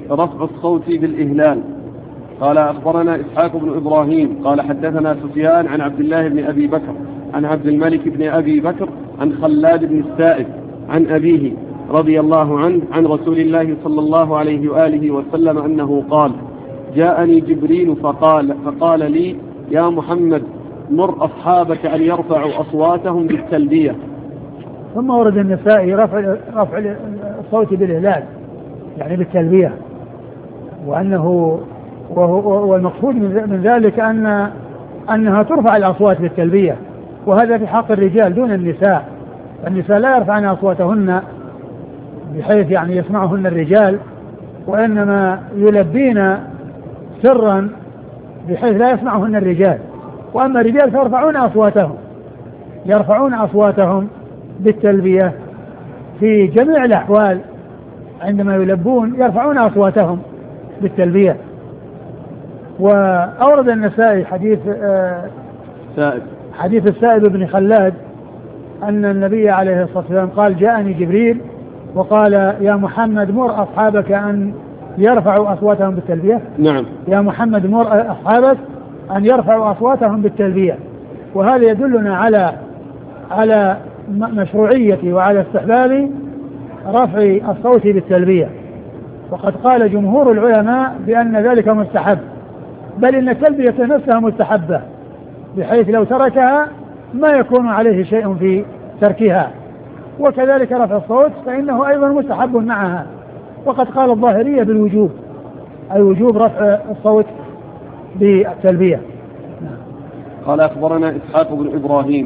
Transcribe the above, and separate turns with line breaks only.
رفع الصوت بالإهلال. قال أخبرنا إسحاق بن إبراهيم قال حدثنا سفيان عن عبد الله بن أبي بكر عن عبد الملك بن أبي بكر عن خلاد بن السائب عن أبيه رضي الله عنه عن رسول الله صلى الله عليه وآله وسلم أنه قال: جاءني جبريل فقال لي: يا محمد مر أصحابك أن يرفعوا أصواتهم بالتلبية.
ثم ورد النسائي رفع الصوت بالإهلال يعني بالتلبية، وأنه والمقصود من ذلك أنها ترفع الأصوات بالتلبية، وهذا في حق الرجال دون النساء. النساء لا يرفعن أصواتهن بحيث يعني يسمعهن الرجال، وإنما يلبين سرا بحيث لا يسمعهن الرجال. وأما الرجال يرفعون أصواتهم بالتلبية في جميع الأحوال، عندما يلبون يرفعون أصواتهم بالتلبية. وأورد النسائي حديث السائب بن خلاد أن النبي عليه الصلاة والسلام قال: جاءني جبريل وقال: يا محمد مر أصحابك أن يرفعوا أصواتهم بالتلبية.
نعم.
يا محمد مر أصحابك أن يرفعوا أصواتهم بالتلبية. وهذا يدلنا على مشروعية وعلى استحباب رفع الصوت بالتلبية. وقد قال جمهور العلماء بأن ذلك مستحب، بل إن التلبية نفسها مستحبة، بحيث لو تركها ما يكون عليه شيء في تركها. وكذلك رفع الصوت فإنه أيضا مستحب معها. وقد قال الظاهرية بالوجوب، أي وجوب رفع الصوت بالتلبية.
قال أخبرنا إسحاق بن إبراهيم